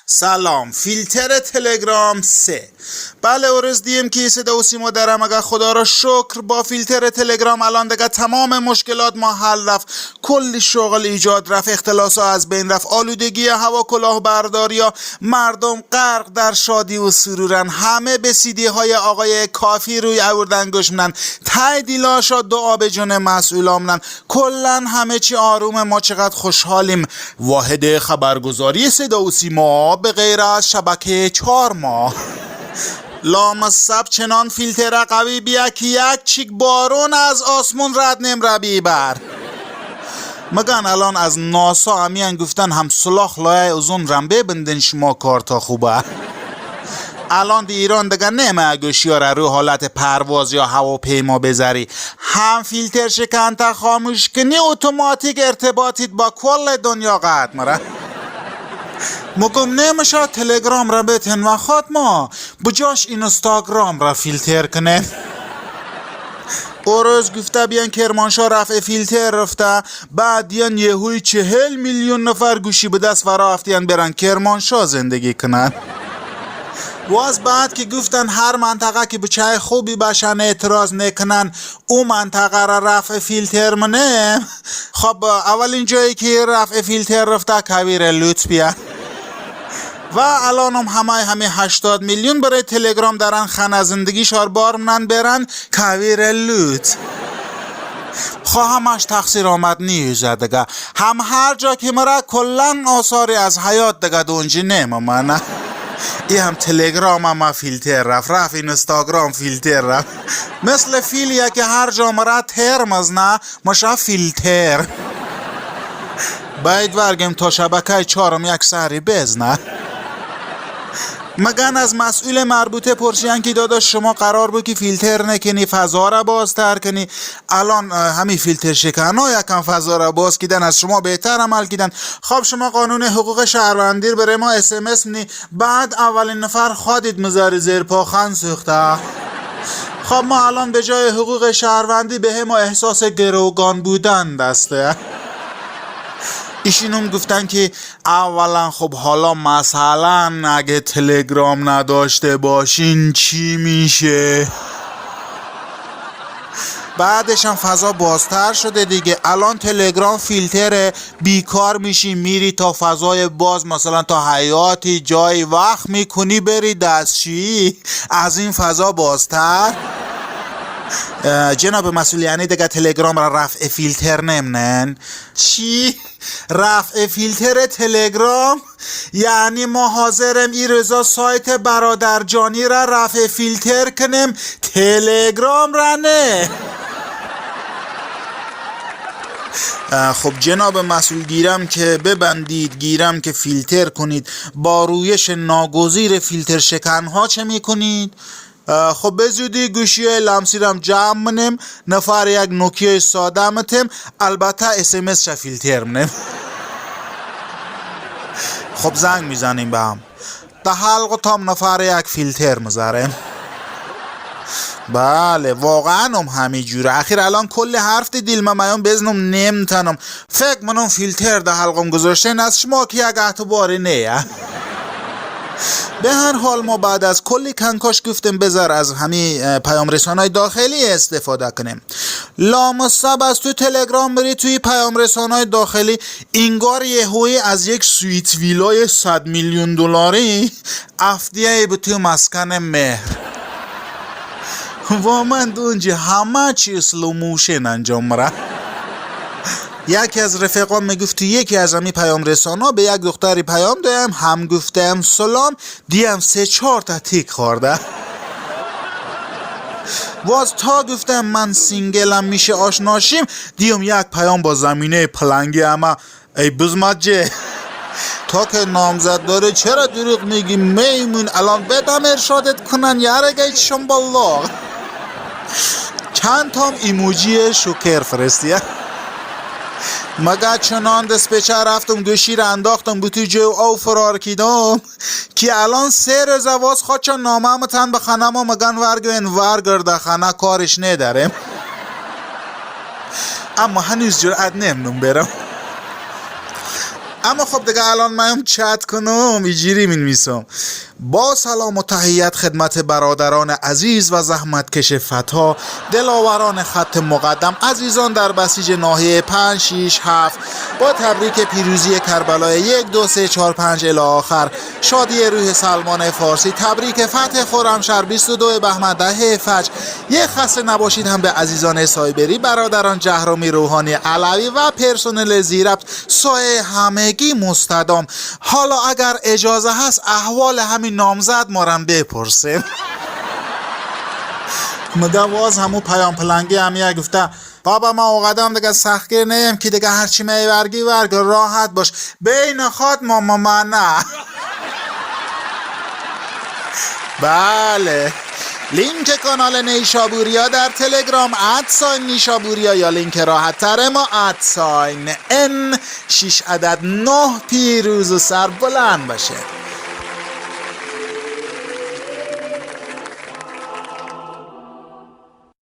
سلام. فیلتر تلگرام 3. بله ارز دیم که صدا و سیما درم. اگر خدا را شکر با فیلتر تلگرام الان دیگه تمام مشکلات ما حل رفت، کلی شغل ایجاد رفت، اختلاس ها از بین رفت، آلودگی هوا کلاهبرداری ها، مردم غرق در شادی و سرورن، همه به سیدی های آقای کافی روی آوردن گوش منن، تای دیلاشا دعا به جون مسئولامنن، کلن همه چی آروم، ما چقدر خوشحالیم. واحد خبرگزاری صدا و سیما به غیر از شبکه 4 ماه لامصب چنان فیلتر قوی بیا که یک چیک بارون از آسمون رد نمره بر. مگن الان از ناسا همیان گفتن هم سلاخ لایه ازون رم ببندن شما کارتا خوبه. الان دی ایران دیگه نمه گوشیاره رو حالت پرواز یا هواپیما بذاری، هم فیلتر شکنتا خاموش کنی اتوماتیک ارتباطیت با کل دنیا قطع مره. مگم نمیشه تلگرام را بتن و ما بجاش اینستاگرام را فیلتر کنه. روز گفته بیان کرمانشاه رفع فیلتر رفته، بعد دیان یهوی 40 میلیون نفر گوشی به دست فرا افتیان برن کرمانشاه زندگی کنن. واز بعد که گفتن هر منطقه که به چای خوبی باشن اعتراض نکنن او منطقه را رفع فیلتر منه. خب اولین جایی که رفع فیلتر رفته کویر لطفیه و الان همه 80 میلیون برای تلگرام دارن خانه زندگی شاربار منن برن کویر لوت. همش تقصیر آمد نیوزه دیگه، هم هر جا که مرا کلن آثاری از حیات دیگه دونجی نمامنه. ای هم تلگرام هم فیلتر رفت اینستاگرام فیلتر رفت، مثل فیلیه که هر جا مرا ترمز نه مشه فیلتر. باید ورگم تا شبکه 4 یک سری بزنه. مگن از مسئول مربوطه پرسیان که داداش شما قرار بود که فیلتر نکنی فضا را بازتر کنی، الان همین فیلتر شکنها یکم فضا را باز کردن، از شما بهتر عمل کردن. خب شما قانون حقوق شهروندی برای ما SMS نی، بعد اولین نفر خودت مزاری زیر پاخن سوخته. خب ما الان به جای حقوق شهروندی به ما احساس گروگان بودن دسته. ایشونم گفتن که اولا خب حالا مثلا اگه تلگرام نداشته باشین چی میشه؟ بعدش هم فضا بازتر شده دیگه، الان تلگرام فیلتره، بیکار میشی میری تا فضای باز، مثلا تا حیاتی جای وقت میکنی بری دستشویی، از این فضا بازتر. جناب مسئول یعنی دیگه تلگرام را رفع فیلتر نمنن؟ چی؟ رفع فیلتر تلگرام؟ یعنی ما حاضرم ای رضا سایت برادرجانی را رفع فیلتر کنیم، تلگرام را نه؟ خب جناب مسئول گیرم که ببندید، گیرم که فیلتر کنید، با رویش ناگزیر فیلتر شکنها چه میکنید؟ خب به زودی گوشی های لمسی رم جمع منیم، نفر یک نوکیای ساده متیم، البته SMS شا فیلتر منیم. خب زنگ میزنیم به هم، تا حلق تام نفر یک فیلتر مزاریم. بله واقعا همین جوره. اخیر الان کل حرف دیل ممیان بزنم نمتنم، فکر منم فیلتر ده حلقم گذاشتین از شما که یک اعتباری نه. به هر حال ما بعد از کلی کنکاش گفتیم بذار از همین پیام رسانای داخلی استفاده کنیم. لامصب از تو تلگرام بری توی پیام رسانای داخلی، انگار یهویی از یک سویت ویلای 100 میلیون دلاری افدیه به تو مسکن مهر. و من دونجی همه چی سلو موشن انجام مره. یکی از رفقام میگفت یکی از همی پیام رسانا به یک دختری پیام دایم، هم گفتم سلام، دیم 3-4 تا تیک خورده. واز تا گفتم من سینگلم میشه آشناشیم، دیم یک پیام با زمینه پلنگی اما ای بزمجه تا که نامزد داره چرا دروغ میگی میمون، الان بدم ارشادت کنن یارگه شنبالله. چند تام ایموجی شکر فرستیه. مگه چنان دست پیچه رفتم گوشی را انداختم بوتی جو او فرار کیدم که الان 3 روز واس خودشا نامه تن به خانه ما مگن ورگوین ورگرده خانه کارش ندارم، اما هنوز جرأت نمیدم برم. اما خب دیگه الان من چت کنم ایجوری می‌نویسم: با سلام و تحیت خدمت برادران عزیز و زحمتکش فتا، دلاوران خط مقدم، عزیزان در بسیج ناحیه 5 6 7، با تبریک پیروزی کربلای 1 2 3 4 5 الی آخر. شادی روح سلمان فارسی، تبریک فتح خرمشهر 22 بهمن 10 فجر. یه خسته نباشید هم به عزیزان سایبری، برادران جهرومی، روحانی، علوی و پرسنل زیربط، سایه همگی مستدام. حالا اگر اجازه هست احوال همین نامزد مارم بپرسیم. مگه واز همون پیام پلنگی همیه گفته: بابا ما اوقدام دیگه سختگیر نیم که دیگه هرچی میورگی ورگ، راحت باش، بین خود ما نه. بله، لینک کانال نیشابوریا در تلگرام @نیشابوریا، یا لینک راحت تر ما @N 6 عدد 9 پیروز و سر بلند باشه.